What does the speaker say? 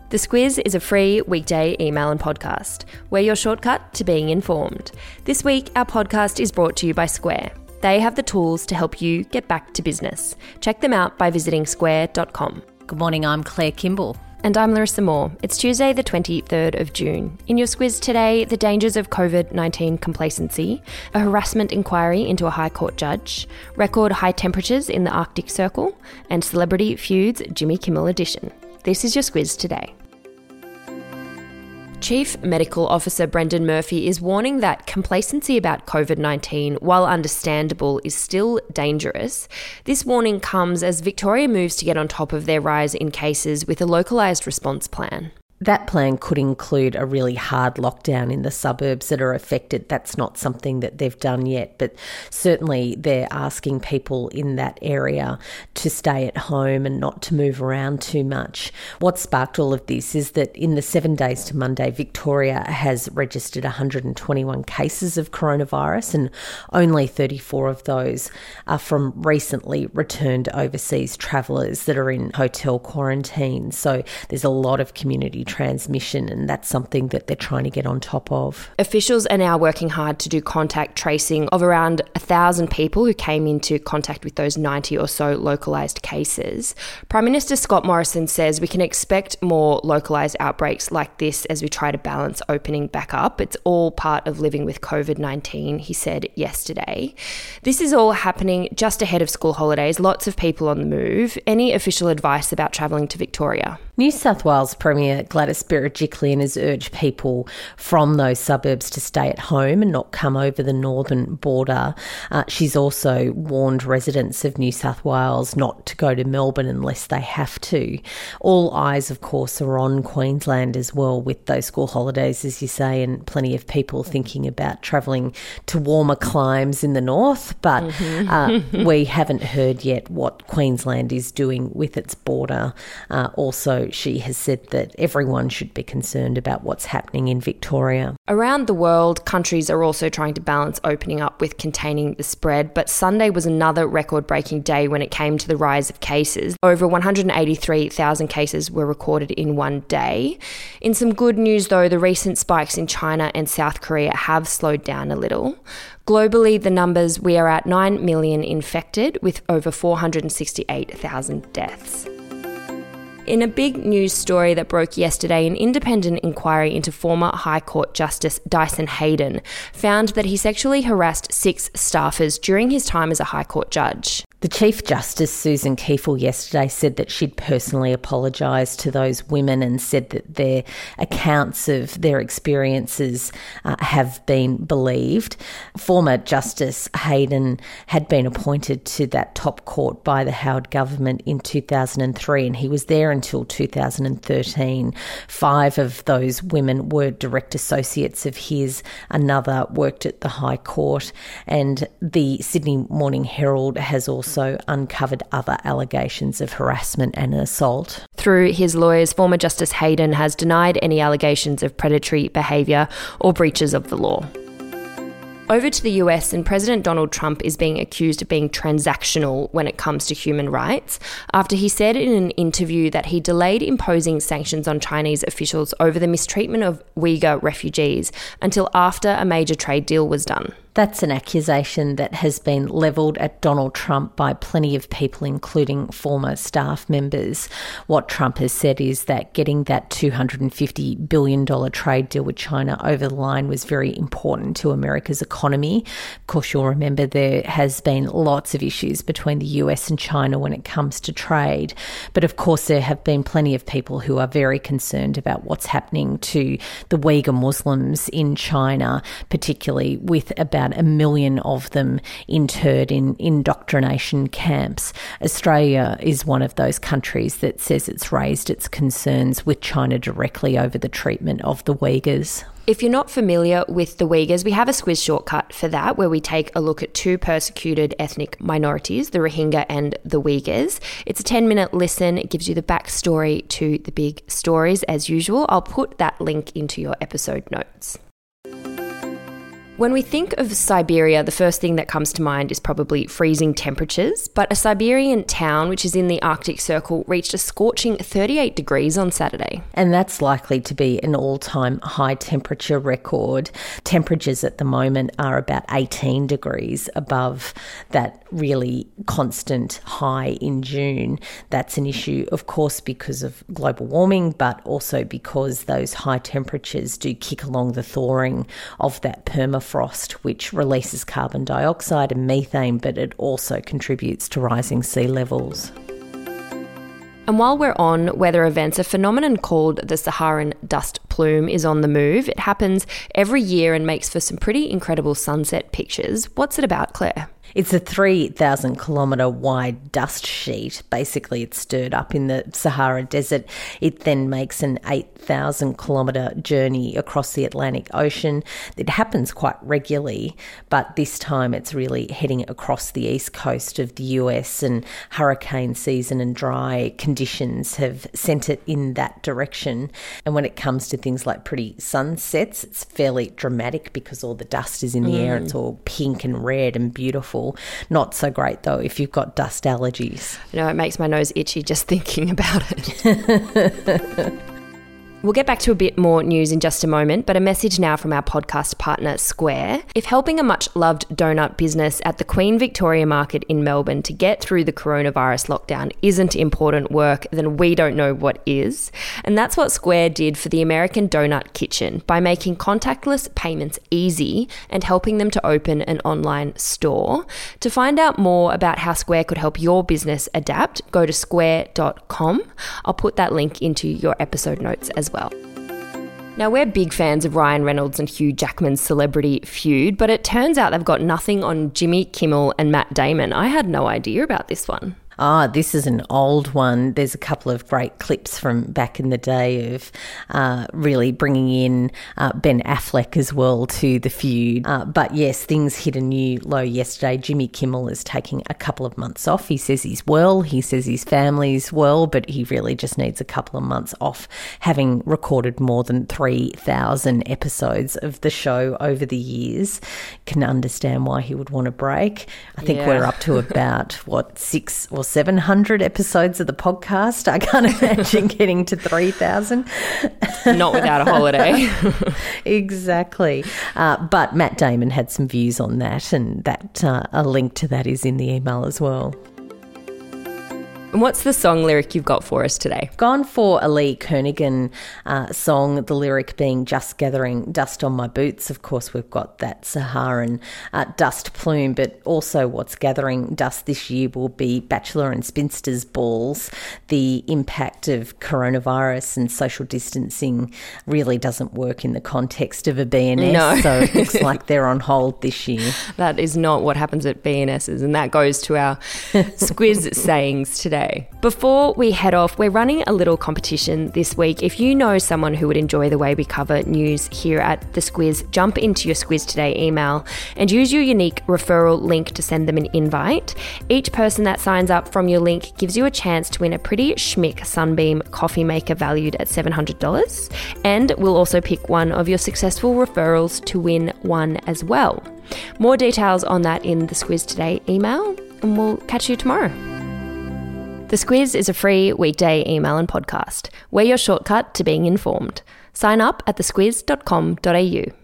The Squiz is a free weekday email and podcast. We're your shortcut to being informed. This week, our podcast is brought to you by Square. They have the tools to help you get back to business. Check them out by visiting square.com. Good morning, I'm Claire Kimball. And I'm Larissa Moore. It's Tuesday the 23rd of June. In your Squiz today, the dangers of COVID-19 complacency, a harassment inquiry into a High Court judge, record high temperatures in the Arctic Circle, and Celebrity Feud's Jimmy Kimmel edition. This is your Squiz today. Chief Medical Officer Brendan Murphy is warning that complacency about COVID-19, while understandable, is still dangerous. This warning comes as Victoria moves to get on top of their rise in cases with a localised response plan. That plan could include a really hard lockdown in the suburbs that are affected. That's not something that they've done yet, but certainly they're asking people in that area to stay at home and not to move around too much. What sparked all of this is that in the 7 days to Monday, Victoria has registered 121 cases of coronavirus, and only 34 of those are from recently returned overseas travellers that are in hotel quarantine. So there's a lot of community transmission, and that's something that they're trying to get on top of. Officials are now working hard to do contact tracing of around 1,000 people who came into contact with those 90 or so localised cases. Prime Minister Scott Morrison says we can expect more localised outbreaks like this as we try to balance opening back up. It's all part of living with COVID-19, he said yesterday. This is all happening just ahead of school holidays, lots of people on the move. Any official advice about travelling to Victoria? New South Wales Premier Gladys Berejiklian has urged people from those suburbs to stay at home and not come over the northern border. She's also warned residents of New South Wales not to go to Melbourne unless they have to. All eyes, of course, are on Queensland as well with those school holidays, as you say, and plenty of people thinking about travelling to warmer climes in the north. But we haven't heard yet what Queensland is doing with its border. Also, she has said that everyone should be concerned about what's happening in Victoria. Around the world, countries are also trying to balance opening up with containing the spread, but Sunday was another record-breaking day when it came to the rise of cases. Over 183,000 cases were recorded in one day. In some good news, though, the recent spikes in China and South Korea have slowed down a little. Globally, the numbers, we are at 9 million infected with over 468,000 deaths. In a big news story that broke yesterday, an independent inquiry into former High Court Justice Dyson Heydon found that he sexually harassed 6 staffers during his time as a High Court judge. The Chief Justice, Susan Kiefel, yesterday said that she'd personally apologised to those women and said that their accounts of their experiences have been believed. Former Justice Heydon had been appointed to that top court by the Howard government in 2003, and he was there until 2013. 5 of those women were direct associates of his. Another worked at the High Court, and the Sydney Morning Herald has also uncovered other allegations of harassment and assault. Through his lawyers, former Justice Heydon has denied any allegations of predatory behaviour or breaches of the law. Over to the US, and President Donald Trump is being accused of being transactional when it comes to human rights after he said in an interview that he delayed imposing sanctions on Chinese officials over the mistreatment of Uyghur refugees until after a major trade deal was done. That's an accusation that has been levelled at Donald Trump by plenty of people, including former staff members. What Trump has said is that getting that $250 billion trade deal with China over the line was very important to America's economy. Of course, you'll remember there has been lots of issues between the US and China when it comes to trade. But of course, there have been plenty of people who are very concerned about what's happening to the Uyghur Muslims in China, particularly with about 1 million of them interred in indoctrination camps. Australia is one of those countries that says it's raised its concerns with China directly over the treatment of the Uyghurs. If you're not familiar with the Uyghurs, we have a Squiz shortcut for that, where we take a look at 2 persecuted ethnic minorities, the Rohingya and the Uyghurs. It's a 10-minute listen. It gives you the backstory to the big stories as usual. I'll put that link into your episode notes. When we think of Siberia, the first thing that comes to mind is probably freezing temperatures, but a Siberian town, which is in the Arctic Circle, reached a scorching 38 degrees on Saturday. And that's likely to be an all-time high temperature record. Temperatures at the moment are about 18 degrees above that really constant high in June. That's an issue, of course, because of global warming, but also because those high temperatures do kick along the thawing of that permafrost, which releases carbon dioxide and methane, but it also contributes to rising sea levels. And while we're on weather events, a phenomenon called the Saharan dust plume is on the move. It happens every year and makes for some pretty incredible sunset pictures. What's it about, Claire? It's a 3,000 kilometre wide dust sheet. Basically, it's stirred up in the Sahara Desert. It then makes an 8,000 kilometre journey across the Atlantic Ocean. It happens quite regularly, but this time it's really heading across the east coast of the US, and hurricane season and dry conditions have sent it in that direction. And when it comes to things like pretty sunsets, it's fairly dramatic because all the dust is in the air. It's all pink and red and beautiful. Not so great, though, if you've got dust allergies. No, it makes my nose itchy just thinking about it. We'll get back to a bit more news in just a moment, but a message now from our podcast partner, Square. If helping a much-loved donut business at the Queen Victoria Market in Melbourne to get through the coronavirus lockdown isn't important work, then we don't know what is. And that's what Square did for the American Donut Kitchen by making contactless payments easy and helping them to open an online store. To find out more about how Square could help your business adapt, go to square.com. I'll put that link into your episode notes as well. Now, we're big fans of Ryan Reynolds and Hugh Jackman's celebrity feud, but it turns out they've got nothing on Jimmy Kimmel and Matt Damon. I had no idea about this one. This is an old one. There's a couple of great clips from back in the day of really bringing in Ben Affleck as well to the feud. But yes, things hit a new low yesterday. Jimmy Kimmel is taking a couple of months off. He says he's well. He says his family's well, but he really just needs a couple of months off, having recorded more than 3,000 episodes of the show over the years. Can understand why he would want a break. I think we're up to about, 600 or 700 episodes of the podcast. I can't imagine getting to 3,000. Not without a holiday. Exactly. But Matt Damon had some views on that, and that a link to that is in the email as well. And what's the song lyric you've got for us today? Gone for a Lee Kernaghan song, the lyric being just gathering dust on my boots. Of course, we've got that Saharan dust plume, but also what's gathering dust this year will be Bachelor and Spinsters balls. The impact of coronavirus and social distancing really doesn't work in the context of a BNS, no. So it looks like they're on hold this year. That is not what happens at BNSs, and that goes to our Squiz sayings today. Before we head off, we're running a little competition this week. If you know someone who would enjoy the way we cover news here at The Squiz, jump into your Squiz Today email and use your unique referral link to send them an invite. Each person that signs up from your link gives you a chance to win a pretty schmick Sunbeam coffee maker valued at $700, and we'll also pick one of your successful referrals to win one as well. More details on that in the Squiz Today email, and we'll catch you tomorrow. The Squiz is a free weekday email and podcast. We're your shortcut to being informed. Sign up at thesquiz.com.au.